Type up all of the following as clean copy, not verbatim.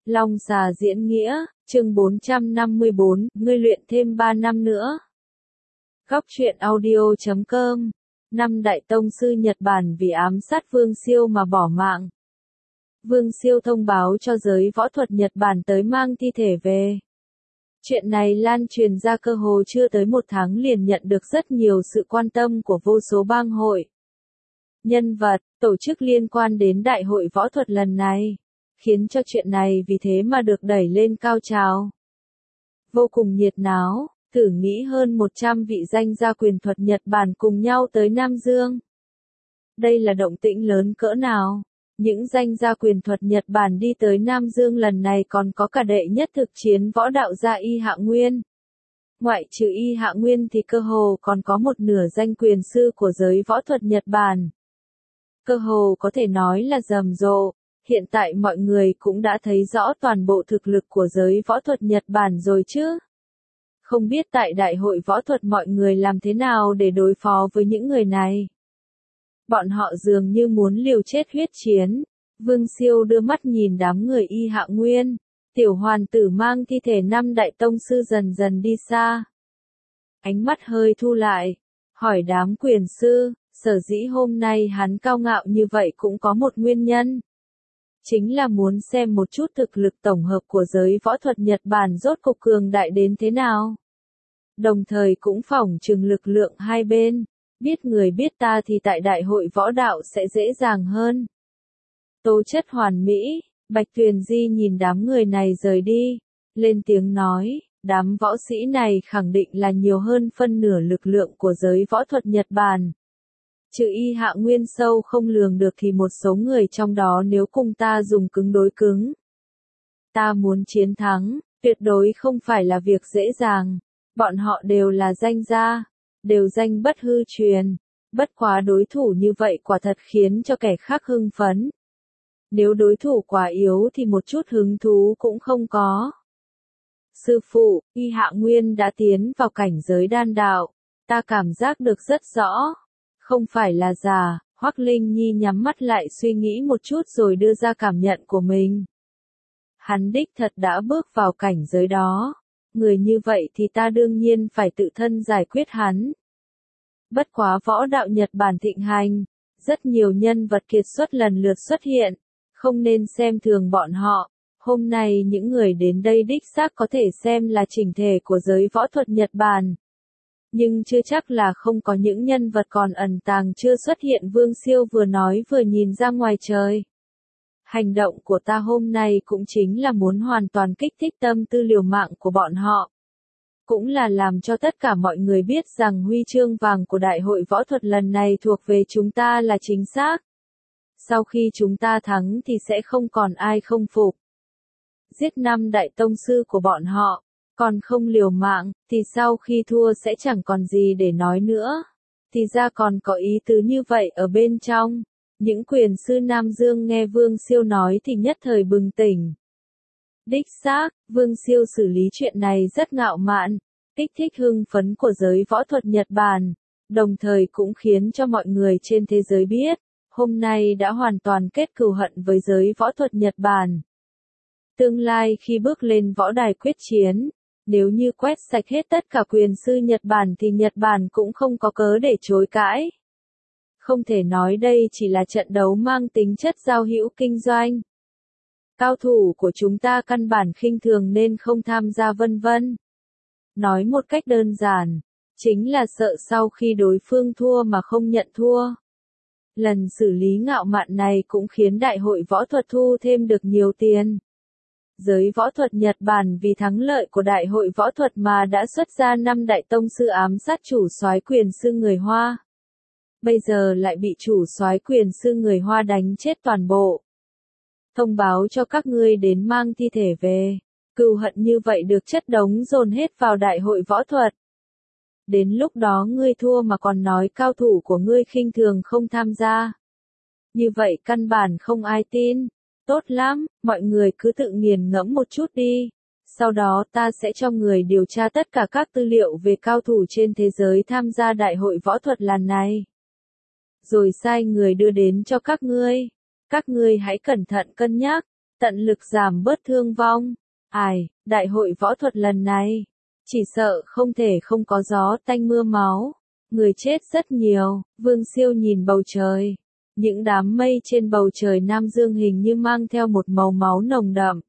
Long xà diễn nghĩa, chương 454, ngươi luyện thêm 3 năm nữa. Góc truyện audio.com. 5 đại tông sư Nhật Bản vì ám sát Vương Siêu mà bỏ mạng. Vương Siêu thông báo cho giới võ thuật Nhật Bản tới mang thi thể về. Chuyện này lan truyền ra cơ hồ chưa tới 1 tháng liền nhận được rất nhiều sự quan tâm của vô số bang hội, nhân vật, tổ chức liên quan đến đại hội võ thuật lần này, khiến cho chuyện này vì thế mà được đẩy lên cao trào. Vô cùng nhiệt náo, thử nghĩ hơn 100 vị danh gia quyền thuật Nhật Bản cùng nhau tới Nam Dương. Đây là động tĩnh lớn cỡ nào? Những danh gia quyền thuật Nhật Bản đi tới Nam Dương lần này còn có cả đệ nhất thực chiến võ đạo gia Y Hạ Nguyên. Ngoại trừ Y Hạ Nguyên thì cơ hồ còn có một nửa danh quyền sư của giới võ thuật Nhật Bản. Cơ hồ có thể nói là rầm rộ, hiện tại mọi người cũng đã thấy rõ toàn bộ thực lực của giới võ thuật Nhật Bản rồi chứ. Không biết tại đại hội võ thuật mọi người làm thế nào để đối phó với những người này. Bọn họ dường như muốn liều chết huyết chiến. Vương Siêu đưa mắt nhìn đám người Y Hạ Nguyên. Tiểu hoàn tử mang thi thể 5 đại tông sư dần dần đi xa. Ánh mắt hơi thu lại, hỏi đám quyền sư, sở dĩ hôm nay hắn cao ngạo như vậy cũng có một nguyên nhân. Chính là muốn xem một chút thực lực tổng hợp của giới võ thuật Nhật Bản rốt cuộc cường đại đến thế nào. Đồng thời cũng phỏng chừng lực lượng hai bên, biết người biết ta thì tại đại hội võ đạo sẽ dễ dàng hơn. Tố chất hoàn mỹ, Bạch Tuyền Di nhìn đám người này rời đi, lên tiếng nói, đám võ sĩ này khẳng định là nhiều hơn phân nửa lực lượng của giới võ thuật Nhật Bản. Trừ Y Hạ Nguyên sâu không lường được thì một số người trong đó nếu cùng ta dùng cứng đối cứng. Ta muốn chiến thắng, tuyệt đối không phải là việc dễ dàng. Bọn họ đều là danh gia, đều danh bất hư truyền. Bất quá đối thủ như vậy quả thật khiến cho kẻ khác hưng phấn. Nếu đối thủ quá yếu thì một chút hứng thú cũng không có. Sư phụ, Y Hạ Nguyên đã tiến vào cảnh giới đan đạo. Ta cảm giác được rất rõ. Không phải là già, Hoắc Linh Nhi nhắm mắt lại suy nghĩ một chút rồi đưa ra cảm nhận của mình. Hắn đích thật đã bước vào cảnh giới đó. Người như vậy thì ta đương nhiên phải tự thân giải quyết hắn. Bất quá võ đạo Nhật Bản thịnh hành, rất nhiều nhân vật kiệt xuất lần lượt xuất hiện, không nên xem thường bọn họ. Hôm nay những người đến đây đích xác có thể xem là chỉnh thể của giới võ thuật Nhật Bản. Nhưng chưa chắc là không có những nhân vật còn ẩn tàng chưa xuất hiện. Vương Siêu vừa nói vừa nhìn ra ngoài trời. Hành động của ta hôm nay cũng chính là muốn hoàn toàn kích thích tâm tư liều mạng của bọn họ. Cũng là làm cho tất cả mọi người biết rằng huy chương vàng của đại hội võ thuật lần này thuộc về chúng ta là chính xác. Sau khi chúng ta thắng thì sẽ không còn ai không phục. Giết 5 đại tông sư của bọn họ, còn không liều mạng, thì sau khi thua sẽ chẳng còn gì để nói nữa. Thì ra còn có ý tứ như vậy ở bên trong. Những quyền sư Nam Dương nghe Vương Siêu nói thì nhất thời bừng tỉnh. Đích xác, Vương Siêu xử lý chuyện này rất ngạo mạn, kích thích hưng phấn của giới võ thuật Nhật Bản, đồng thời cũng khiến cho mọi người trên thế giới biết, hôm nay đã hoàn toàn kết cừu hận với giới võ thuật Nhật Bản. Tương lai khi bước lên võ đài quyết chiến, nếu như quét sạch hết tất cả quyền sư Nhật Bản thì Nhật Bản cũng không có cớ để chối cãi. Không thể nói đây chỉ là trận đấu mang tính chất giao hữu kinh doanh. Cao thủ của chúng ta căn bản khinh thường nên không tham gia vân vân. Nói một cách đơn giản, chính là sợ sau khi đối phương thua mà không nhận thua. Lần xử lý ngạo mạn này cũng khiến đại hội võ thuật thu thêm được nhiều tiền. Giới võ thuật Nhật Bản vì thắng lợi của đại hội võ thuật mà đã xuất ra 5 đại tông sư ám sát chủ soái quyền sư người Hoa. Bây giờ lại bị chủ soái quyền sư người Hoa đánh chết toàn bộ. Thông báo cho các ngươi đến mang thi thể về. Cừu hận như vậy được chất đống dồn hết vào đại hội võ thuật. Đến lúc đó ngươi thua mà còn nói cao thủ của ngươi khinh thường không tham gia. Như vậy căn bản không ai tin. Tốt lắm, mọi người cứ tự nghiền ngẫm một chút đi. Sau đó ta sẽ cho người điều tra tất cả các tư liệu về cao thủ trên thế giới tham gia đại hội võ thuật lần này. Rồi sai người đưa đến cho các ngươi. Các ngươi hãy cẩn thận cân nhắc. tận lực giảm bớt thương vong. Ai, đại hội võ thuật lần này, chỉ sợ không thể không có gió tanh mưa máu, người chết rất nhiều. Vương Siêu nhìn bầu trời, những đám mây trên bầu trời Nam Dương hình như mang theo một màu máu nồng đậm.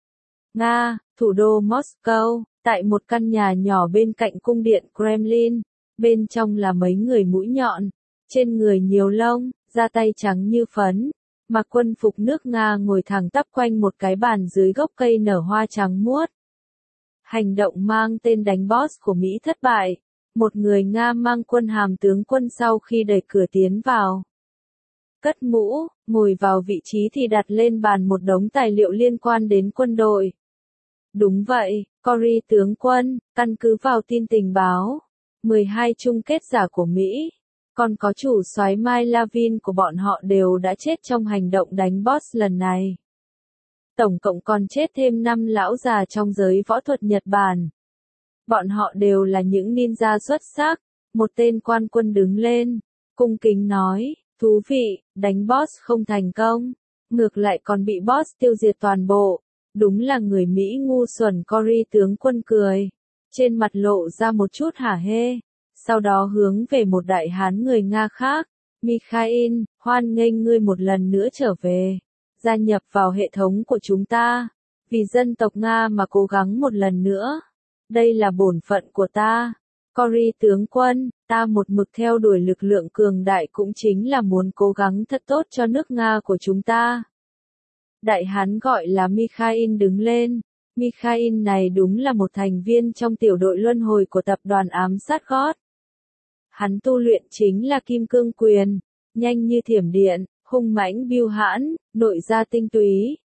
Nga, thủ đô Moscow, tại một căn nhà nhỏ bên cạnh cung điện Kremlin, bên trong là mấy người mũi nhọn, trên người nhiều lông, da tay trắng như phấn, mặc quân phục nước Nga ngồi thẳng tắp quanh một cái bàn dưới gốc cây nở hoa trắng muốt. Hành động mang tên đánh boss của Mỹ thất bại, một người Nga mang quân hàm tướng quân sau khi đẩy cửa tiến vào. Cất mũ, ngồi vào vị trí thì đặt lên bàn một đống tài liệu liên quan đến quân đội. Đúng vậy, Cory tướng quân, căn cứ vào tin tình báo, 12 chung kết giả của Mỹ, còn có chủ soái Mai Lavin của bọn họ đều đã chết trong hành động đánh boss lần này. Tổng cộng còn chết thêm 5 lão già trong giới võ thuật Nhật Bản. Bọn họ đều là những ninja xuất sắc. Một tên quan quân đứng lên, cung kính nói, thú vị, đánh boss không thành công, ngược lại còn bị boss tiêu diệt toàn bộ. Đúng là người Mỹ ngu xuẩn. Cory tướng quân cười, trên mặt lộ ra một chút hả hê, sau đó hướng về một đại hán người Nga khác, Mikhail, hoan nghênh ngươi một lần nữa trở về, gia nhập vào hệ thống của chúng ta, vì dân tộc Nga mà cố gắng một lần nữa. Đây là bổn phận của ta. Cory tướng quân, ta một mực theo đuổi lực lượng cường đại cũng chính là muốn cố gắng thật tốt cho nước Nga của chúng ta. Đại hán gọi là Mikhail đứng lên. Mikhail này đúng là một thành viên trong tiểu đội luân hồi của tập đoàn ám sát God. Hắn tu luyện chính là kim cương quyền, nhanh như thiểm điện, hung mãnh bưu hãn, nội gia tinh túy.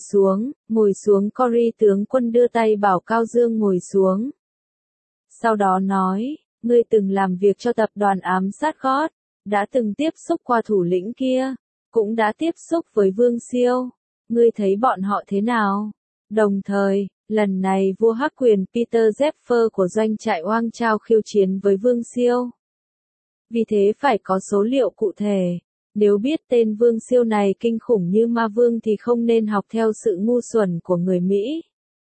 Ngồi xuống. Cory tướng quân đưa tay bảo Cao Dương ngồi xuống. Sau đó nói, ngươi từng làm việc cho tập đoàn ám sát God, đã từng tiếp xúc qua thủ lĩnh kia, cũng đã tiếp xúc với Vương Siêu. Ngươi thấy bọn họ thế nào? Đồng thời, lần này vua hắc quyền Peter Zephyr của doanh trại Oang Trao khiêu chiến với Vương Siêu. Vì thế phải có số liệu cụ thể. Nếu biết tên Vương Siêu này kinh khủng như ma vương thì không nên học theo sự ngu xuẩn của người Mỹ.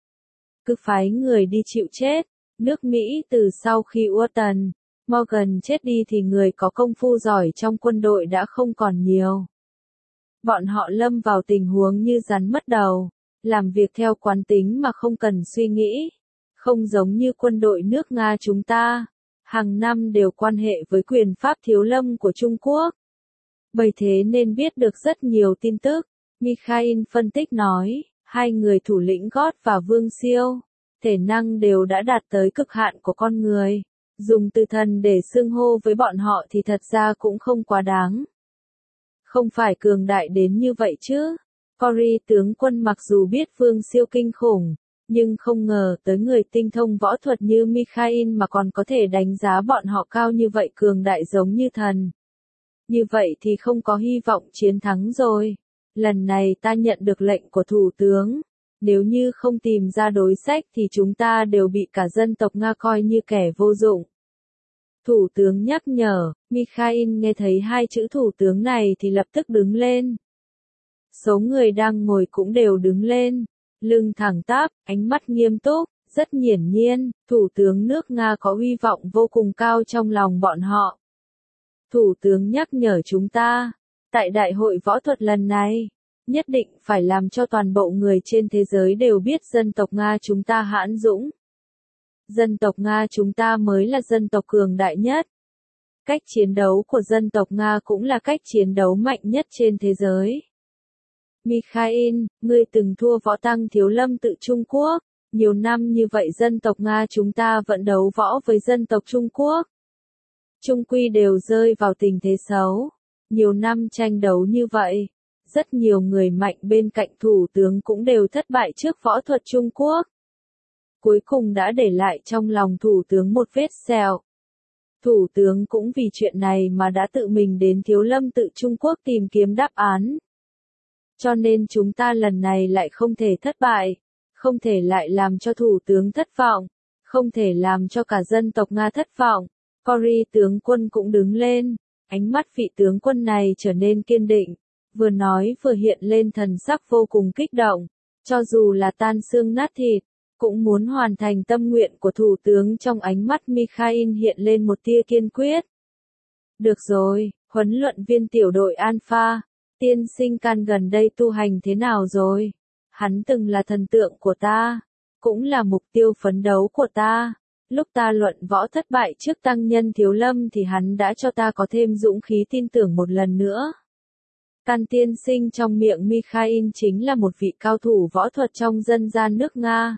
Cứ phái người đi chịu chết. Nước Mỹ từ sau khi Wharton, Morgan chết đi thì người có công phu giỏi trong quân đội đã không còn nhiều. Bọn họ lâm vào tình huống như rắn mất đầu, làm việc theo quán tính mà không cần suy nghĩ. Không giống như quân đội nước Nga chúng ta, hàng năm đều quan hệ với quyền pháp thiếu lâm của Trung Quốc. Bởi thế nên biết được rất nhiều tin tức. Mikhail phân tích nói, hai người thủ lĩnh God và Vương Siêu, thể năng đều đã đạt tới cực hạn của con người. Dùng từ thần để xưng hô với bọn họ thì thật ra cũng không quá đáng. Không phải cường đại đến như vậy chứ. Cory tướng quân mặc dù biết Vương Siêu kinh khủng, nhưng không ngờ tới người tinh thông võ thuật như Mikhail mà còn có thể đánh giá bọn họ cao như vậy, cường đại giống như thần. Như vậy thì không có hy vọng chiến thắng rồi. Lần này ta nhận được lệnh của thủ tướng. Nếu như không tìm ra đối sách thì chúng ta đều bị cả dân tộc Nga coi như kẻ vô dụng. Thủ tướng nhắc nhở. Mikhail nghe thấy hai chữ thủ tướng này thì lập tức đứng lên. Số người đang ngồi cũng đều đứng lên. Lưng thẳng tắp, ánh mắt nghiêm túc, rất hiển nhiên, thủ tướng nước Nga có uy vọng vô cùng cao trong lòng bọn họ. Thủ tướng nhắc nhở chúng ta, tại đại hội võ thuật lần này, nhất định phải làm cho toàn bộ người trên thế giới đều biết dân tộc Nga chúng ta hãn dũng. Dân tộc Nga chúng ta mới là dân tộc cường đại nhất. Cách chiến đấu của dân tộc Nga cũng là cách chiến đấu mạnh nhất trên thế giới. Mikhail, ngươi từng thua võ tăng Thiếu Lâm tự Trung Quốc. Nhiều năm như vậy dân tộc Nga chúng ta vẫn đấu võ với dân tộc Trung Quốc. Trung quy đều rơi vào tình thế xấu. Nhiều năm tranh đấu như vậy, rất nhiều người mạnh bên cạnh thủ tướng cũng đều thất bại trước võ thuật Trung Quốc. Cuối cùng đã để lại trong lòng thủ tướng một vết sẹo. Thủ tướng cũng vì chuyện này mà đã tự mình đến Thiếu Lâm tự Trung Quốc tìm kiếm đáp án. Cho nên chúng ta lần này lại không thể thất bại, không thể lại làm cho thủ tướng thất vọng, không thể làm cho cả dân tộc Nga thất vọng. Cory tướng quân cũng đứng lên, ánh mắt vị tướng quân này trở nên kiên định, vừa nói vừa hiện lên thần sắc vô cùng kích động. Cho dù là tan xương nát thịt, cũng muốn hoàn thành tâm nguyện của thủ tướng. Trong ánh mắt Mikhail hiện lên một tia kiên quyết. Được rồi, huấn luyện viên tiểu đội Alpha, tiên sinh Can gần đây tu hành thế nào rồi? Hắn từng là thần tượng của ta, cũng là mục tiêu phấn đấu của ta. Lúc ta luận võ thất bại trước tăng nhân Thiếu Lâm thì hắn đã cho ta có thêm dũng khí tin tưởng một lần nữa. Can tiên sinh trong miệng Mikhail chính là một vị cao thủ võ thuật trong dân gian nước Nga.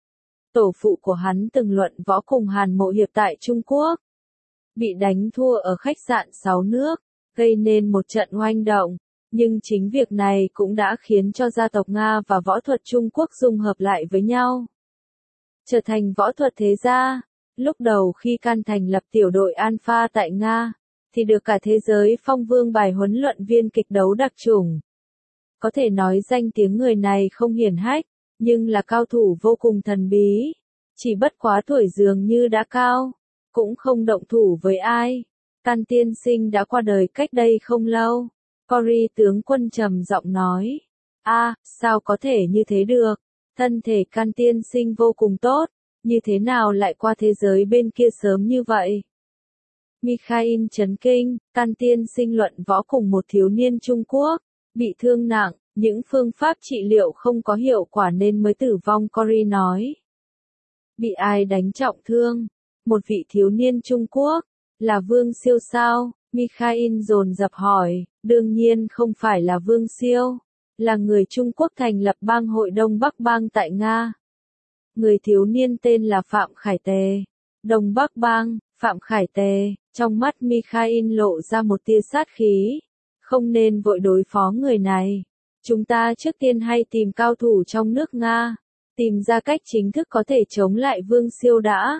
Tổ phụ của hắn từng luận võ cùng Hàn Mộ Hiệp tại Trung Quốc. Bị đánh thua ở khách sạn 6 nước, gây nên một trận oanh động. Nhưng chính việc này cũng đã khiến cho gia tộc Nga và võ thuật Trung Quốc dung hợp lại với nhau. Trở thành võ thuật thế gia. Lúc đầu khi Can thành lập tiểu đội Alpha tại Nga, thì được cả thế giới phong vương bài huấn luyện viên kịch đấu đặc chủng. Có thể nói danh tiếng người này không hiển hách, nhưng là cao thủ vô cùng thần bí. Chỉ bất quá tuổi dường như đã cao, cũng không động thủ với ai. Can tiên sinh đã qua đời cách đây không lâu. Cory tướng quân trầm giọng nói. Sao có thể như thế được? Thân thể Can tiên sinh vô cùng tốt, như thế nào lại qua thế giới bên kia sớm như vậy? Mikhail chấn kinh, Can tiên sinh luận võ cùng một thiếu niên Trung Quốc, bị thương nặng, những phương pháp trị liệu không có hiệu quả nên mới tử vong. Cory nói. Bị ai đánh trọng thương? Một vị thiếu niên Trung Quốc, là Vương Siêu sao? Mikhail dồn dập hỏi. Đương nhiên không phải là Vương Siêu, là người Trung Quốc thành lập bang hội Đông Bắc bang tại Nga. Người thiếu niên tên là Phạm Khải Tề. Đông Bắc bang, Phạm Khải Tề, trong mắt Mikhail lộ ra một tia sát khí. Không nên vội đối phó người này. Chúng ta trước tiên hay tìm cao thủ trong nước Nga, tìm ra cách chính thức có thể chống lại Vương Siêu đã.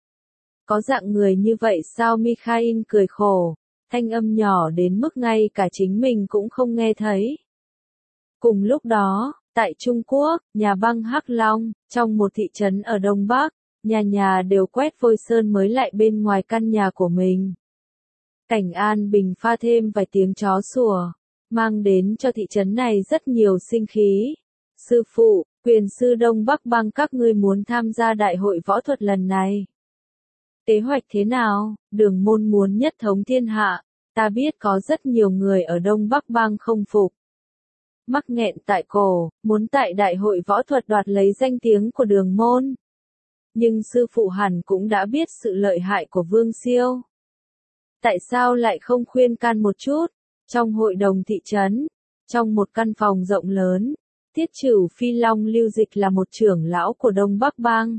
Có dạng người như vậy sao? Mikhail cười khổ, thanh âm nhỏ đến mức ngay cả chính mình cũng không nghe thấy. Cùng lúc đó, tại Trung Quốc, nhà băng Hắc Long, trong một thị trấn ở Đông Bắc, nhà nhà đều quét vôi sơn mới lại bên ngoài căn nhà của mình. Cảnh an bình pha thêm vài tiếng chó sủa, mang đến cho thị trấn này rất nhiều sinh khí. Sư phụ, quyền sư Đông Bắc bang các ngươi muốn tham gia đại hội võ thuật lần này. Kế hoạch thế nào? Đường môn muốn nhất thống thiên hạ, ta biết có rất nhiều người ở Đông Bắc bang không phục. Mắc nghẹn tại cổ, muốn tại đại hội võ thuật đoạt lấy danh tiếng của đường môn. Nhưng sư phụ hẳn cũng đã biết sự lợi hại của Vương Siêu. Tại sao lại không khuyên can một chút? Trong hội đồng thị trấn, trong một căn phòng rộng lớn, Tiết Trửu Phi Long Lưu Dịch là một trưởng lão của Đông Bắc bang.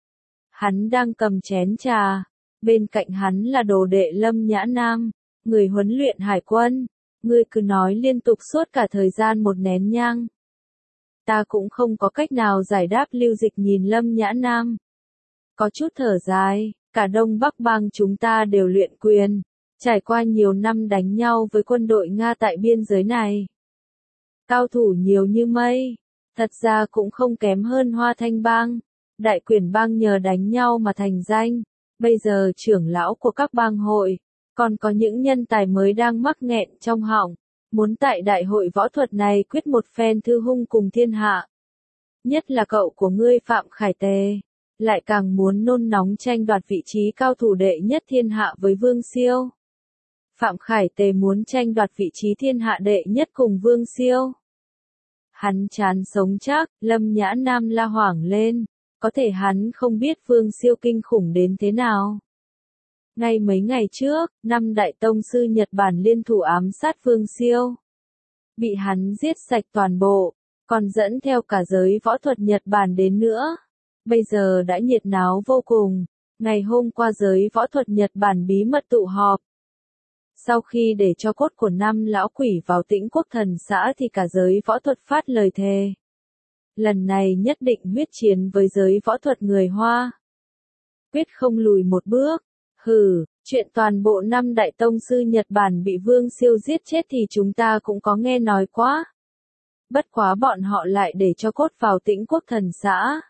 Hắn đang cầm chén trà, bên cạnh hắn là đồ đệ Lâm Nhã Nam, người huấn luyện hải quân. Ngươi cứ nói liên tục suốt cả thời gian một nén nhang. Ta cũng không có cách nào giải đáp. Lưu Dịch nhìn Lâm Nhã Nam, có chút thở dài, cả Đông Bắc bang chúng ta đều luyện quyền, trải qua nhiều năm đánh nhau với quân đội Nga tại biên giới này. Cao thủ nhiều như mây, thật ra cũng không kém hơn Hoa Thanh bang. Đại Quyền bang nhờ đánh nhau mà thành danh, bây giờ trưởng lão của các bang hội, còn có những nhân tài mới đang mắc nghẹn trong họng, muốn tại đại hội võ thuật này quyết một phen thư hung cùng thiên hạ. Nhất là cậu của ngươi Phạm Khải Tề, lại càng muốn nôn nóng tranh đoạt vị trí cao thủ đệ nhất thiên hạ với Vương Siêu. Phạm Khải Tề muốn tranh đoạt vị trí thiên hạ đệ nhất cùng Vương Siêu. Hắn chán sống chắc. Lâm Nhã Nam la hoảng lên, có thể hắn không biết Vương Siêu kinh khủng đến thế nào. Ngay mấy ngày trước, 5 đại tông sư Nhật Bản liên thủ ám sát Vương Siêu. Bị hắn giết sạch toàn bộ, còn dẫn theo cả giới võ thuật Nhật Bản đến nữa. Bây giờ đã nhiệt náo vô cùng. Ngày hôm qua giới võ thuật Nhật Bản bí mật tụ họp. Sau khi để cho cốt của 5 lão quỷ vào Tĩnh Quốc Thần xã thì cả giới võ thuật phát lời thề. Lần này nhất định huyết chiến với giới võ thuật người Hoa. Quyết không lùi một bước. Chuyện toàn bộ 5 đại tông sư Nhật Bản bị Vương Siêu giết chết thì chúng ta cũng có nghe nói quá. Bất quá bọn họ lại để cho cốt vào Tĩnh Quốc Thần xã.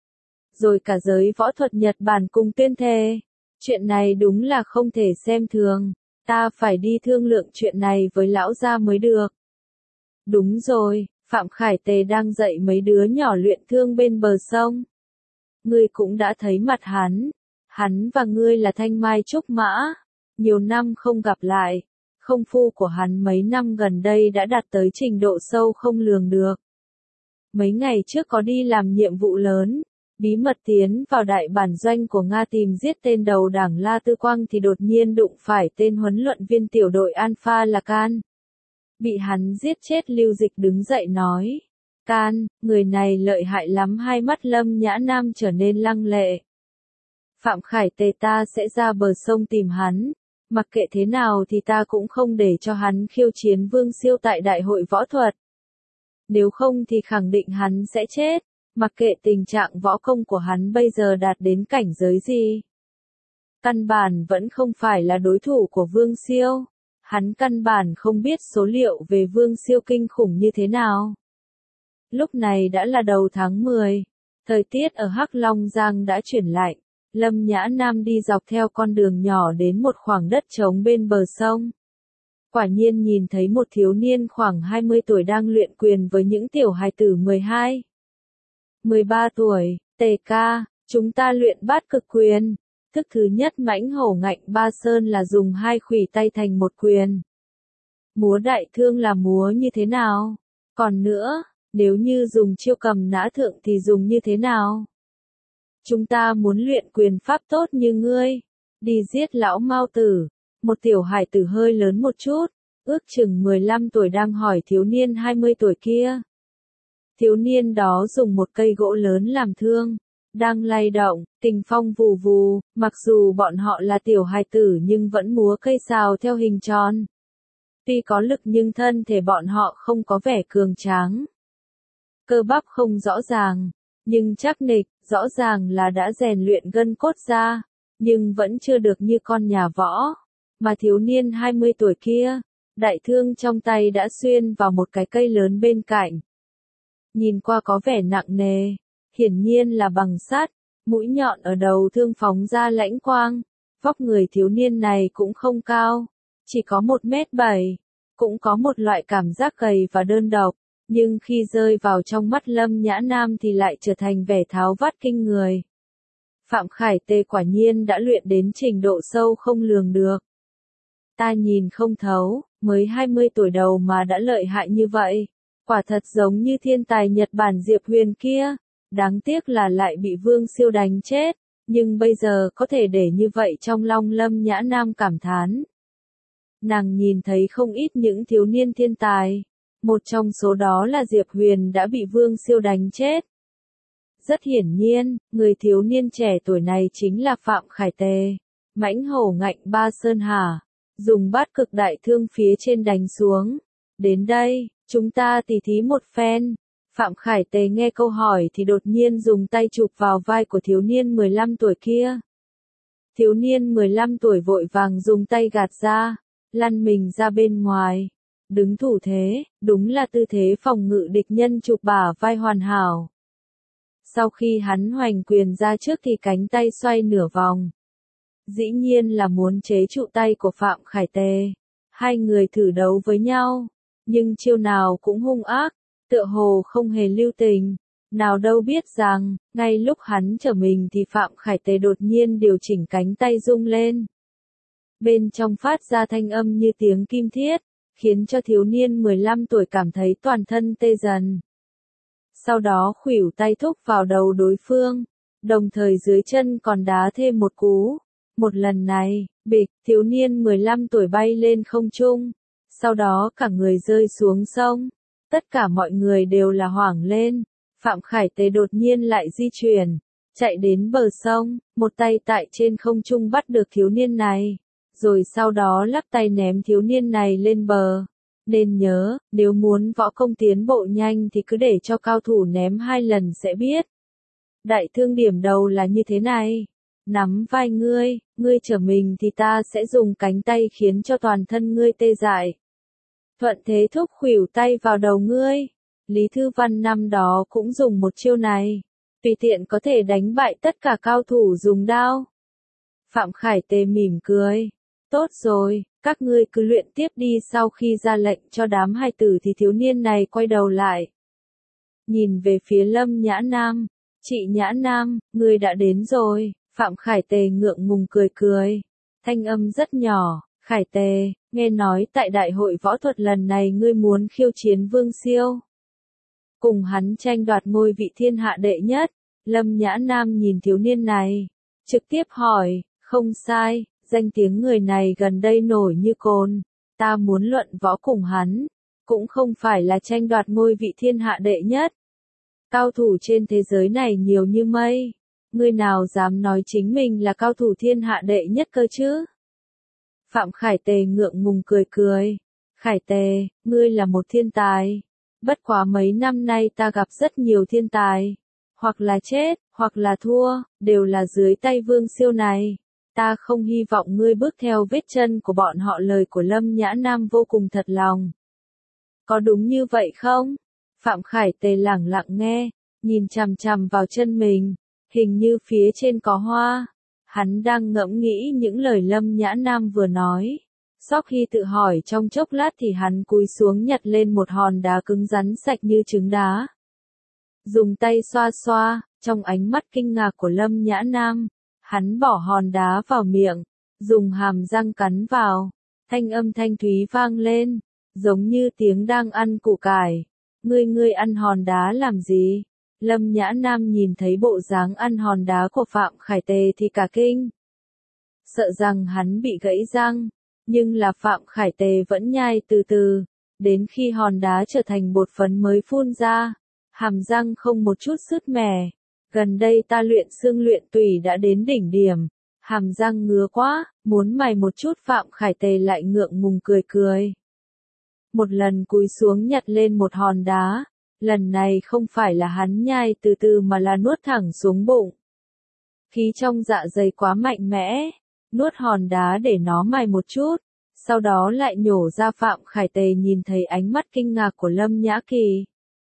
Rồi cả giới võ thuật Nhật Bản cùng tuyên thề. Chuyện này đúng là không thể xem thường. Ta phải đi thương lượng chuyện này với lão gia mới được. Đúng rồi, Phạm Khải Tề đang dạy mấy đứa nhỏ luyện thương bên bờ sông. Ngươi cũng đã thấy mặt hắn và ngươi là thanh mai trúc mã, nhiều năm không gặp lại, công phu của hắn mấy năm gần đây đã đạt tới trình độ sâu không lường được. Mấy ngày trước có đi làm nhiệm vụ lớn, bí mật tiến vào đại bản doanh của Nga tìm giết tên đầu đảng La Tư Quang thì đột nhiên đụng phải tên huấn luyện viên tiểu đội Alpha là Can. Bị hắn giết chết. Lưu Dịch đứng dậy nói, Can, người này lợi hại lắm. Hai mắt Lâm Nhã Nam trở nên lăng lệ. Phạm Khải Tề, ta sẽ ra bờ sông tìm hắn, mặc kệ thế nào thì ta cũng không để cho hắn khiêu chiến Vương Siêu tại đại hội võ thuật. Nếu không thì khẳng định hắn sẽ chết, mặc kệ tình trạng võ công của hắn bây giờ đạt đến cảnh giới gì. Căn bản vẫn không phải là đối thủ của Vương Siêu. Hắn căn bản không biết số liệu về Vương Siêu kinh khủng như thế nào. Lúc này đã là đầu tháng 10, thời tiết ở Hắc Long Giang đã chuyển lạnh. Lâm Nhã Nam đi dọc theo con đường nhỏ đến một khoảng đất trống bên bờ sông. Quả nhiên nhìn thấy một thiếu niên khoảng 20 tuổi đang luyện quyền với những tiểu hài tử 12, 13 tuổi. Tề ca, chúng ta luyện bát cực quyền. Thức thứ nhất mãnh hổ ngạnh ba sơn là dùng hai khuỷu tay thành một quyền. Múa đại thương là múa như thế nào? Còn nữa, nếu như dùng chiêu cầm nã thượng thì dùng như thế nào? Chúng ta muốn luyện quyền pháp tốt như ngươi. Đi giết lão Mao tử. Một tiểu hải tử hơi lớn một chút, ước chừng 15 tuổi đang hỏi thiếu niên 20 tuổi kia. Thiếu niên đó dùng một cây gỗ lớn làm thương, đang lay động, kình phong vù vù, mặc dù bọn họ là tiểu hài tử nhưng vẫn múa cây sào theo hình tròn. Tuy có lực nhưng thân thể bọn họ không có vẻ cường tráng. Cơ bắp không rõ ràng, nhưng chắc nịch, rõ ràng là đã rèn luyện gân cốt ra, nhưng vẫn chưa được như con nhà võ. Mà thiếu niên 20 tuổi kia, đại thương trong tay đã xuyên vào một cái cây lớn bên cạnh. Nhìn qua có vẻ nặng nề, hiển nhiên là bằng sắt, mũi nhọn ở đầu thương phóng ra lãnh quang. Vóc người thiếu niên này cũng không cao, chỉ có 1m7, cũng có một loại cảm giác gầy và đơn độc, nhưng khi rơi vào trong mắt Lâm Nhã Nam thì lại trở thành vẻ tháo vát kinh người. Phạm Khải Tề quả nhiên đã luyện đến trình độ sâu không lường được. Ta nhìn không thấu, mới 20 tuổi đầu mà đã lợi hại như vậy. Quả thật giống như thiên tài Nhật Bản Diệp Huyền kia. Đáng tiếc là lại bị Vương Siêu đánh chết. Nhưng bây giờ có thể để như vậy trong lòng Lâm Nhã Nam cảm thán. Nàng nhìn thấy không ít những thiếu niên thiên tài. Một trong số đó là Diệp Huyền đã bị Vương Siêu đánh chết. Rất hiển nhiên, người thiếu niên trẻ tuổi này chính là Phạm Khải Tề. Mãnh hổ ngạnh ba sơn hà. Dùng bát cực đại thương phía trên đánh xuống. Đến đây, chúng ta tỉ thí một phen. Phạm Khải Tề nghe câu hỏi thì đột nhiên dùng tay chụp vào vai của thiếu niên 15 tuổi kia. Thiếu niên 15 tuổi vội vàng dùng tay gạt ra, lăn mình ra bên ngoài. Đứng thủ thế, đúng là tư thế phòng ngự địch nhân chụp bả vai hoàn hảo. Sau khi hắn hoành quyền ra trước thì cánh tay xoay nửa vòng. Dĩ nhiên là muốn chế trụ tay của Phạm Khải Tề. Hai người thử đấu với nhau, nhưng chiêu nào cũng hung ác, tựa hồ không hề lưu tình. Nào đâu biết rằng, ngay lúc hắn trở mình thì Phạm Khải Tề đột nhiên điều chỉnh cánh tay rung lên. Bên trong phát ra thanh âm như tiếng kim thiết, khiến cho thiếu niên 15 tuổi cảm thấy toàn thân tê dần. Sau đó khuỷu tay thúc vào đầu đối phương, đồng thời dưới chân còn đá thêm một cú. Một lần này, bịch, thiếu niên 15 tuổi bay lên không trung, sau đó cả người rơi xuống sông. Tất cả mọi người đều là hoảng lên. Phạm Khải Tề đột nhiên lại di chuyển, chạy đến bờ sông, một tay tại trên không trung bắt được thiếu niên này, rồi sau đó lắc tay ném thiếu niên này lên bờ. Nên nhớ, nếu muốn võ công tiến bộ nhanh thì cứ để cho cao thủ ném 2 lần sẽ biết. Đại thương điểm đầu là như thế này. Nắm vai ngươi, ngươi trở mình thì ta sẽ dùng cánh tay khiến cho toàn thân ngươi tê dại. Thuận thế thúc khuỷu tay vào đầu ngươi. Lý Thư Văn năm đó cũng dùng một chiêu này. Tùy tiện có thể đánh bại tất cả cao thủ dùng đao. Phạm Khải Tề mỉm cười. Tốt rồi, các ngươi cứ luyện tiếp đi. Sau khi ra lệnh cho đám hài tử thì thiếu niên này quay đầu lại, nhìn về phía Lâm Nhã Nam. Chị Nhã Nam, ngươi đã đến rồi. Phạm Khải Tề ngượng ngùng cười cười. Thanh âm rất nhỏ. Khải Tề, nghe nói tại đại hội võ thuật lần này ngươi muốn khiêu chiến Vương Siêu. Cùng hắn tranh đoạt ngôi vị thiên hạ đệ nhất. Lâm Nhã Nam nhìn thiếu niên này. Trực tiếp hỏi, không sai, danh tiếng người này gần đây nổi như cồn. Ta muốn luận võ cùng hắn. Cũng không phải là tranh đoạt ngôi vị thiên hạ đệ nhất. Cao thủ trên thế giới này nhiều như mây. Ngươi nào dám nói chính mình là cao thủ thiên hạ đệ nhất cơ chứ? Phạm Khải Tề ngượng ngùng cười cười. Khải Tề, ngươi là một thiên tài. Bất quá mấy năm nay ta gặp rất nhiều thiên tài. Hoặc là chết, hoặc là thua, đều là dưới tay Vương Siêu này. Ta không hy vọng ngươi bước theo vết chân của bọn họ. Lời của Lâm Nhã Nam vô cùng thật lòng. Có đúng như vậy không? Phạm Khải Tề lẳng lặng nghe, nhìn chằm chằm vào chân mình, hình như phía trên có hoa. Hắn đang ngẫm nghĩ những lời Lâm Nhã Nam vừa nói. Sau khi tự hỏi trong chốc lát thì hắn cúi xuống nhặt lên một hòn đá cứng rắn sạch như trứng đá. Dùng tay xoa xoa, trong ánh mắt kinh ngạc của Lâm Nhã Nam, hắn bỏ hòn đá vào miệng, dùng hàm răng cắn vào, thanh âm thanh thúy vang lên, giống như tiếng đang ăn củ cải. Ngươi ăn hòn đá làm gì? Lâm Nhã Nam nhìn thấy bộ dáng ăn hòn đá của Phạm Khải Tề thì cả kinh. Sợ rằng hắn bị gãy răng, nhưng là Phạm Khải Tề vẫn nhai từ từ, đến khi hòn đá trở thành bột phấn mới phun ra, hàm răng không một chút sứt mẻ. Gần đây ta luyện xương luyện tủy đã đến đỉnh điểm, hàm răng ngứa quá, muốn mài một chút. Phạm Khải Tề lại ngượng ngùng cười cười. Một lần cúi xuống nhặt lên một hòn đá, lần này không phải là hắn nhai từ từ mà là nuốt thẳng xuống bụng. Khí trong dạ dày quá mạnh mẽ, nuốt hòn đá để nó mài một chút, sau đó lại nhổ ra. Phạm Khải Tề nhìn thấy ánh mắt kinh ngạc của Lâm Nhã Kỳ.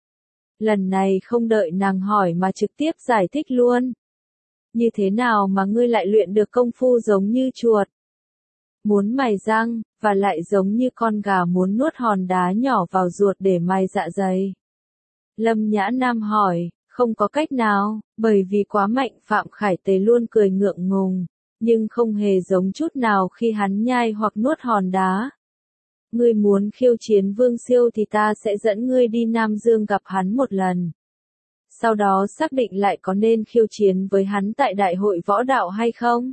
Lần này không đợi nàng hỏi mà trực tiếp giải thích luôn. Như thế nào mà ngươi lại luyện được công phu giống như chuột? Muốn mài răng, và lại giống như con gà muốn nuốt hòn đá nhỏ vào ruột để mài dạ dày. Lâm Nhã Nam hỏi, không có cách nào, bởi vì quá mạnh. Phạm Khải Tề luôn cười ngượng ngùng, nhưng không hề giống chút nào khi hắn nhai hoặc nuốt hòn đá. Ngươi muốn khiêu chiến Vương Siêu thì ta sẽ dẫn ngươi đi Nam Dương gặp hắn một lần. Sau đó xác định lại có nên khiêu chiến với hắn tại đại hội võ đạo hay không.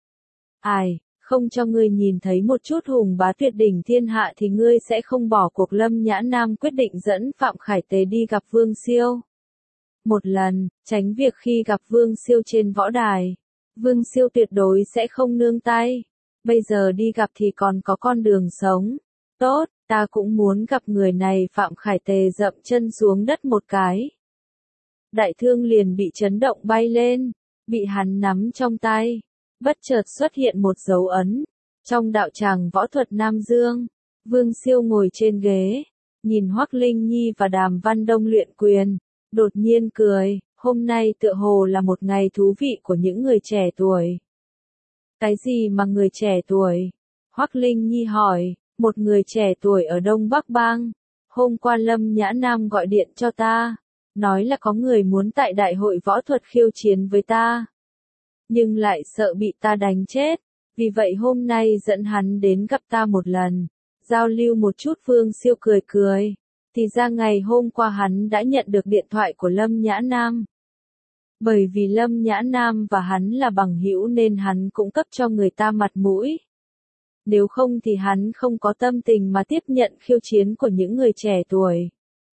Ai, không cho ngươi nhìn thấy một chút hùng bá tuyệt đỉnh thiên hạ thì ngươi sẽ không bỏ cuộc. Lâm Nhã Nam quyết định dẫn Phạm Khải Tề đi gặp Vương Siêu. Một lần, tránh việc khi gặp Vương Siêu trên võ đài. Vương Siêu tuyệt đối sẽ không nương tay. Bây giờ đi gặp thì còn có con đường sống. Tốt, ta cũng muốn gặp người này. Phạm Khải Tề dậm chân xuống đất một cái. Đại thương liền bị chấn động bay lên, bị hắn nắm trong tay. Bất chợt xuất hiện một dấu ấn. Trong đạo tràng võ thuật Nam Dương, Vương Siêu ngồi trên ghế, nhìn Hoắc Linh Nhi và Đàm Văn Đông luyện quyền, đột nhiên cười, hôm nay tựa hồ là một ngày thú vị của những người trẻ tuổi. Cái gì mà người trẻ tuổi? Hoắc Linh Nhi hỏi, một người trẻ tuổi ở Đông Bắc Bang. Hôm qua Lâm Nhã Nam gọi điện cho ta, nói là có người muốn tại đại hội võ thuật khiêu chiến với ta. Nhưng lại sợ bị ta đánh chết, vì vậy hôm nay dẫn hắn đến gặp ta một lần, giao lưu một chút. Vương Siêu cười cười, thì ra ngày hôm qua hắn đã nhận được điện thoại của Lâm Nhã Nam. Bởi vì Lâm Nhã Nam và hắn là bằng hữu nên hắn cũng cấp cho người ta mặt mũi. Nếu không thì hắn không có tâm tình mà tiếp nhận khiêu chiến của những người trẻ tuổi.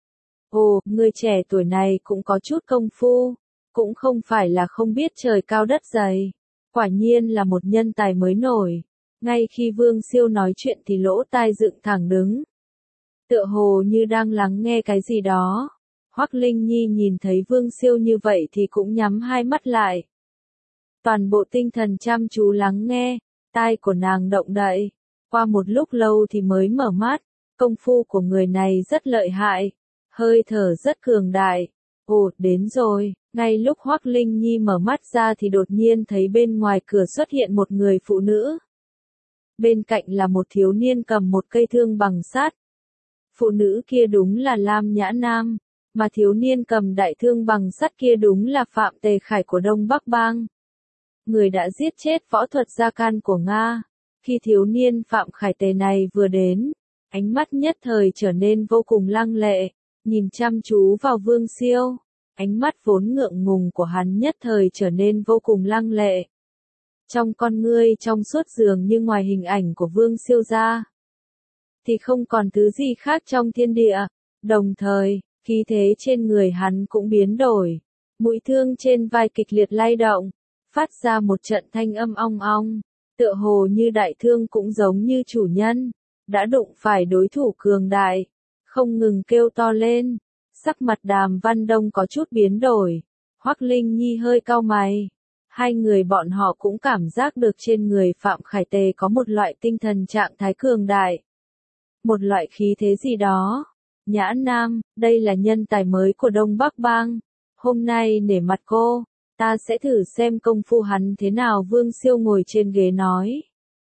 Ồ, người trẻ tuổi này cũng có chút công phu. Cũng không phải là không biết trời cao đất dày. Quả nhiên là một nhân tài mới nổi. Ngay khi Vương Siêu nói chuyện thì lỗ tai dựng thẳng đứng. Tựa hồ như đang lắng nghe cái gì đó. Hoắc Linh Nhi nhìn thấy Vương Siêu như vậy thì cũng nhắm hai mắt lại. Toàn bộ tinh thần chăm chú lắng nghe, tai của nàng động đậy. Qua một lúc lâu thì mới mở mắt. Công phu của người này rất lợi hại. Hơi thở rất cường đại. Ồ, đến rồi. Ngay lúc Hoắc Linh Nhi mở mắt ra thì đột nhiên thấy bên ngoài cửa xuất hiện một người phụ nữ. Bên cạnh là một thiếu niên cầm một cây thương bằng sắt. Phụ nữ kia đúng là Lam Nhã Nam. Mà thiếu niên cầm đại thương bằng sắt kia đúng là Phạm Tề Khải của Đông Bắc Bang. Người đã giết chết võ thuật gia can của Nga. Khi thiếu niên Phạm Khải Tề này vừa đến, ánh mắt nhất thời trở nên vô cùng lăng lệ, nhìn chăm chú vào Vương Siêu. Ánh mắt vốn ngượng ngùng của hắn nhất thời trở nên vô cùng lăng lệ. Trong con ngươi trong suốt dường như ngoài hình ảnh của Vương Siêu ra, thì không còn thứ gì khác trong thiên địa. Đồng thời, khí thế trên người hắn cũng biến đổi. Mũi thương trên vai kịch liệt lay động, phát ra một trận thanh âm ong ong, tựa hồ như đại thương cũng giống như chủ nhân, đã đụng phải đối thủ cường đại, không ngừng kêu to lên. Sắc mặt Đàm Văn Đông có chút biến đổi, Hoắc Linh Nhi hơi cau mày. Hai người bọn họ cũng cảm giác được trên người Phạm Khải Tề có một loại tinh thần trạng thái cường đại. Một loại khí thế gì đó. Nhã Nam, đây là nhân tài mới của Đông Bắc Bang. Hôm nay nể mặt cô, ta sẽ thử xem công phu hắn thế nào. Vương Siêu ngồi trên ghế nói.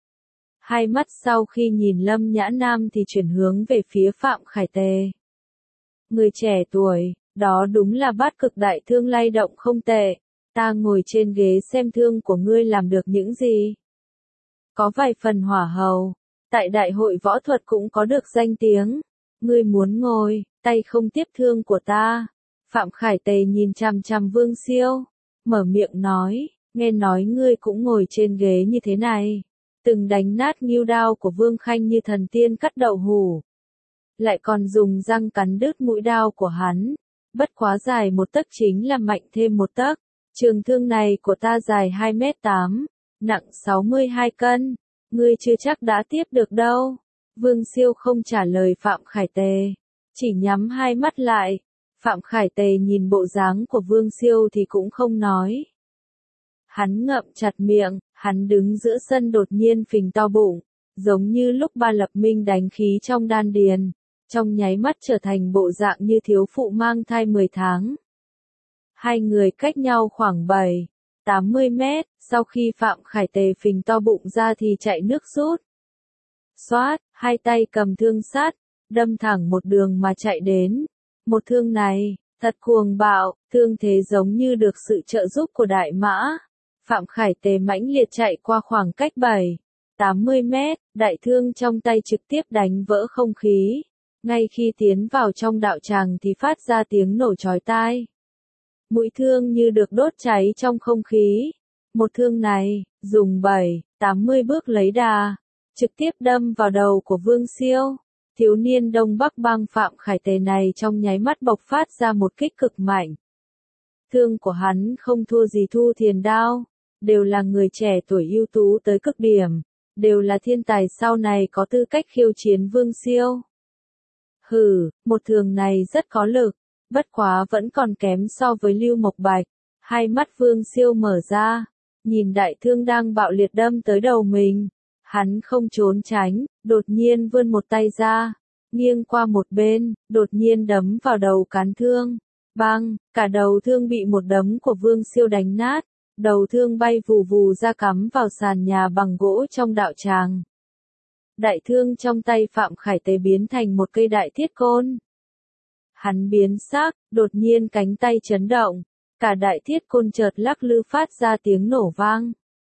Hai mắt sau khi nhìn Lâm Nhã Nam thì chuyển hướng về phía Phạm Khải Tề. Người trẻ tuổi, đó đúng là bát cực đại thương lay động không tệ. Ta ngồi trên ghế xem thương của ngươi làm được những gì. Có vài phần hỏa hầu, tại đại hội võ thuật cũng có được danh tiếng. Ngươi muốn ngồi, tay không tiếp thương của ta. Phạm Khải Tề nhìn chằm chằm Vương Siêu, mở miệng nói, nghe nói ngươi cũng ngồi trên ghế như thế này. Từng đánh nát ngưu đao của Vương Khanh như thần tiên cắt đậu hủ. Lại còn dùng răng cắn đứt mũi đao của hắn. Bất quá dài một tấc chính là mạnh thêm một tấc. Trường thương này của ta dài 2m8, nặng 62 cân. Ngươi chưa chắc đã tiếp được đâu. Vương Siêu không trả lời Phạm Khải Tề, chỉ nhắm hai mắt lại. Phạm Khải Tề nhìn bộ dáng của Vương Siêu thì cũng không nói. Hắn ngậm chặt miệng, hắn đứng giữa sân đột nhiên phình to bụng, giống như lúc Ba Lập Minh đánh khí trong đan điền, trong nháy mắt trở thành bộ dạng như thiếu phụ mang thai 10 tháng. Hai người cách nhau khoảng 7-80 mét, sau khi Phạm Khải Tề phình to bụng ra thì chạy nước rút. Xoát, hai tay cầm thương sát, đâm thẳng một đường mà chạy đến. Một thương này, thật cuồng bạo, thương thế giống như được sự trợ giúp của đại mã. Phạm Khải Tề mãnh liệt chạy qua khoảng cách 7-80 mét, đại thương trong tay trực tiếp đánh vỡ không khí. Ngay khi tiến vào trong đạo tràng thì phát ra tiếng nổ chói tai. Mũi thương như được đốt cháy trong không khí. Một thương này, dùng 7-80 bước lấy đà, trực tiếp đâm vào đầu của Vương Siêu. Thiếu niên Đông Bắc Bang Phạm Khải Tề này trong nháy mắt bộc phát ra một kích cực mạnh. Thương của hắn không thua gì Thu Thiền Đao, đều là người trẻ tuổi ưu tú tới cực điểm, đều là thiên tài sau này có tư cách khiêu chiến Vương Siêu. Hừ, một thương này rất có lực, bất quá vẫn còn kém so với Lưu Mộc Bạch. Hai mắt Vương Siêu mở ra, nhìn đại thương đang bạo liệt đâm tới đầu mình. Hắn không trốn tránh, đột nhiên vươn một tay ra, nghiêng qua một bên, đột nhiên đấm vào đầu cán thương. Bang, cả đầu thương bị một đấm của Vương Siêu đánh nát, đầu thương bay vù vù ra cắm vào sàn nhà bằng gỗ trong đạo tràng. Đại thương trong tay Phạm Khải Tề biến thành một cây đại thiết côn. Hắn biến sắc, đột nhiên cánh tay chấn động, cả đại thiết côn chợt lắc lư phát ra tiếng nổ vang.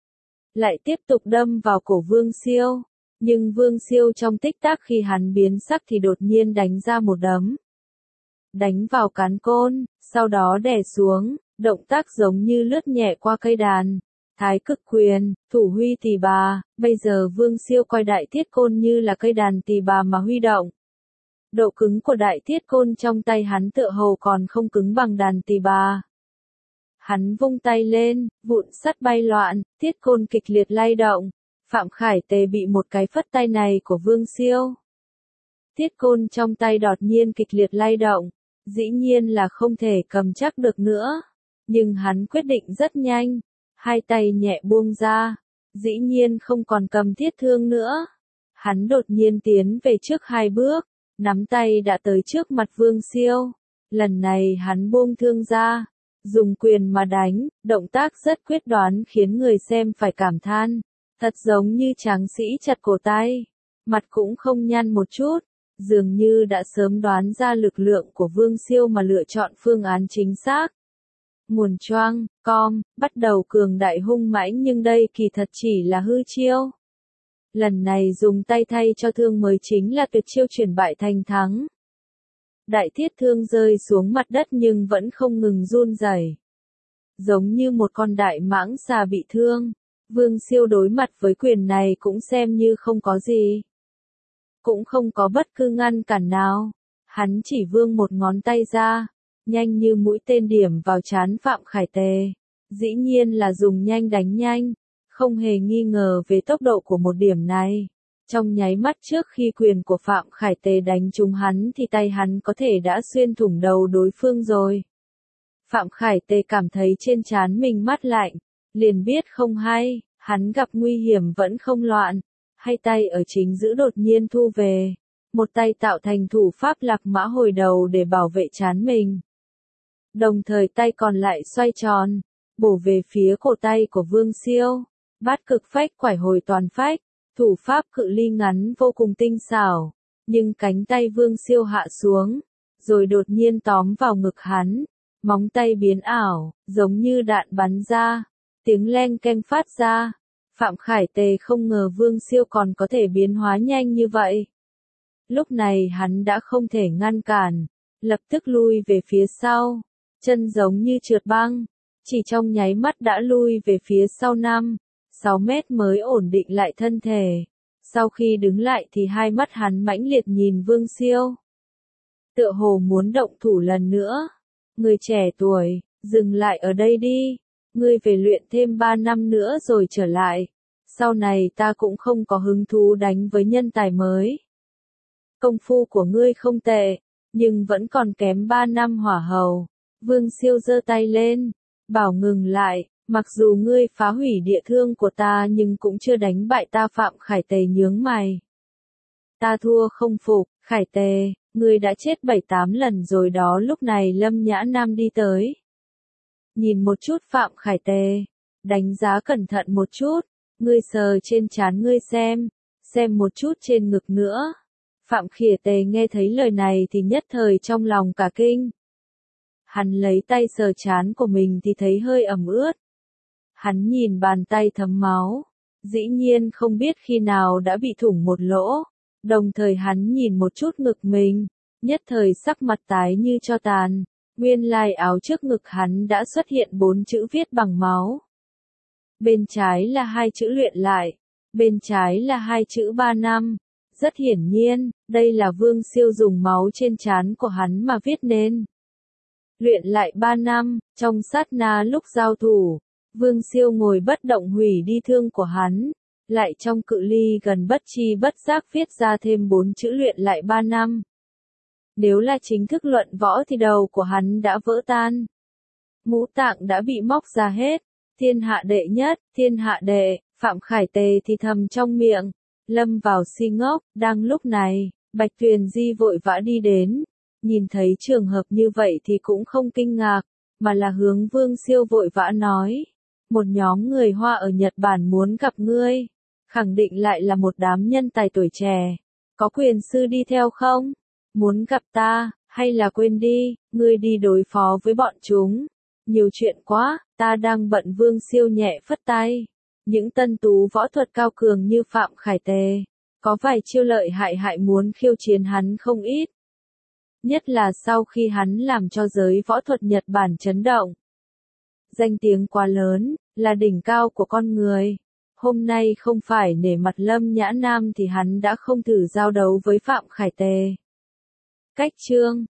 Lại tiếp tục đâm vào cổ Vương Siêu, nhưng Vương Siêu trong tích tắc khi hắn biến sắc thì đột nhiên đánh ra một đấm. Đánh vào cán côn, sau đó đè xuống, động tác giống như lướt nhẹ qua cây đàn. Thái cực quyền, thủ huy tỳ bà, bây giờ Vương Siêu coi đại thiết côn như là cây đàn tỳ bà mà huy động. Độ cứng của đại thiết côn trong tay hắn tựa hồ còn không cứng bằng đàn tỳ bà. Hắn vung tay lên, vụn sắt bay loạn, thiết côn kịch liệt lay động. Phạm Khải Tề bị một cái phất tay này của Vương Siêu. Thiết côn trong tay đột nhiên kịch liệt lay động, dĩ nhiên là không thể cầm chắc được nữa. Nhưng hắn quyết định rất nhanh, hai tay nhẹ buông ra, dĩ nhiên không còn cầm thiết thương nữa. Hắn đột nhiên tiến về trước 2 bước, nắm tay đã tới trước mặt Vương Siêu. Lần này hắn buông thương ra, dùng quyền mà đánh, động tác rất quyết đoán khiến người xem phải cảm than. Thật giống như tráng sĩ chặt cổ tay, mặt cũng không nhăn một chút, dường như đã sớm đoán ra lực lượng của Vương Siêu mà lựa chọn phương án chính xác. Nguồn choang, com, bắt đầu cường đại hung mãnh nhưng đây kỳ thật chỉ là hư chiêu. Lần này dùng tay thay cho thương mới chính là tuyệt chiêu chuyển bại thành thắng. Đại thiết thương rơi xuống mặt đất nhưng vẫn không ngừng run rẩy, giống như một con đại mãng xà bị thương. Vương Siêu đối mặt với quyền này cũng xem như không có gì. Cũng không có bất cứ ngăn cản nào. Hắn chỉ vươn một ngón tay ra, nhanh như mũi tên điểm vào trán Phạm Khải Tề. Dĩ nhiên là dùng nhanh đánh nhanh, không hề nghi ngờ về tốc độ của một điểm này. Trong nháy mắt trước khi quyền của Phạm Khải Tề đánh trúng hắn thì tay hắn có thể đã xuyên thủng đầu đối phương rồi. Phạm Khải Tề cảm thấy trên trán mình mát lạnh, liền biết không hay, hắn gặp nguy hiểm vẫn không loạn, hai tay ở chính giữa đột nhiên thu về, một tay tạo thành thủ pháp lạc mã hồi đầu để bảo vệ trán mình. Đồng thời tay còn lại xoay tròn, bổ về phía cổ tay của Vương Siêu, bát cực phách quải hồi toàn phách, thủ pháp cự ly ngắn vô cùng tinh xảo, nhưng cánh tay Vương Siêu hạ xuống, rồi đột nhiên tóm vào ngực hắn, móng tay biến ảo, giống như đạn bắn ra, tiếng leng keng phát ra. Phạm Khải Tề không ngờ Vương Siêu còn có thể biến hóa nhanh như vậy. Lúc này hắn đã không thể ngăn cản, lập tức lui về phía sau, chân giống như trượt băng, chỉ trong nháy mắt đã lui về phía sau 5-6 mét mới ổn định lại thân thể. Sau khi đứng lại thì hai mắt hắn mãnh liệt nhìn Vương Siêu, tựa hồ muốn động thủ lần nữa. Người trẻ tuổi, dừng lại ở đây đi, ngươi về luyện thêm 3 năm nữa rồi trở lại. Sau này ta cũng không có hứng thú đánh với nhân tài mới. Công phu của ngươi không tệ, nhưng vẫn còn kém 3 năm hỏa hầu. Vương Siêu giơ tay lên, bảo ngừng lại, mặc dù ngươi phá hủy địa thương của ta nhưng cũng chưa đánh bại ta. Phạm Khải Tề nhướng mày. Ta thua không phục, Khải Tề, ngươi đã chết 7-8 lần rồi đó. Lúc này Lâm Nhã Nam đi tới. Nhìn một chút Phạm Khải Tề, đánh giá cẩn thận một chút, ngươi sờ trên trán ngươi xem một chút trên ngực nữa. Phạm Khải Tề nghe thấy lời này thì nhất thời trong lòng cả kinh. Hắn lấy tay sờ trán của mình thì thấy hơi ẩm ướt. Hắn nhìn bàn tay thấm máu, dĩ nhiên không biết khi nào đã bị thủng một lỗ. Đồng thời hắn nhìn một chút ngực mình, nhất thời sắc mặt tái như tro tàn. Nguyên lai áo trước ngực hắn đã xuất hiện 4 chữ viết bằng máu. Bên trái là 2 chữ luyện lại, bên trái là 2 chữ 3 năm. Rất hiển nhiên, đây là Vương Siêu dùng máu trên trán của hắn mà viết nên. Luyện lại 3 năm, trong sát na lúc giao thủ, Vương Siêu ngồi bất động hủy đi thương của hắn, lại trong cự ly gần bất chi bất giác viết ra thêm 4 chữ luyện lại 3 năm. Nếu là chính thức luận võ thì đầu của hắn đã vỡ tan. Ngũ tạng đã bị móc ra hết. Thiên hạ đệ nhất, thiên hạ đệ, Phạm Khải Tề thì thầm trong miệng, lâm vào si ngốc. Đang lúc này, Bạch Tuyền Di vội vã đi đến, nhìn thấy trường hợp như vậy thì cũng không kinh ngạc, mà là hướng Vương Siêu vội vã nói, một nhóm người Hoa ở Nhật Bản muốn gặp ngươi, khẳng định lại là một đám nhân tài tuổi trẻ, có quyền sư đi theo không? Muốn gặp ta, hay là quên đi, ngươi đi đối phó với bọn chúng. Nhiều chuyện quá, ta đang bận. Vương Siêu nhẹ phất tay. Những tân tú võ thuật cao cường như Phạm Khải Tề, có vài chiêu lợi hại muốn khiêu chiến hắn không ít. Nhất là sau khi hắn làm cho giới võ thuật Nhật Bản chấn động. Danh tiếng quá lớn, là đỉnh cao của con người. Hôm nay không phải nể mặt Lâm Nhã Nam thì hắn đã không thử giao đấu với Phạm Khải Tề. Cách chương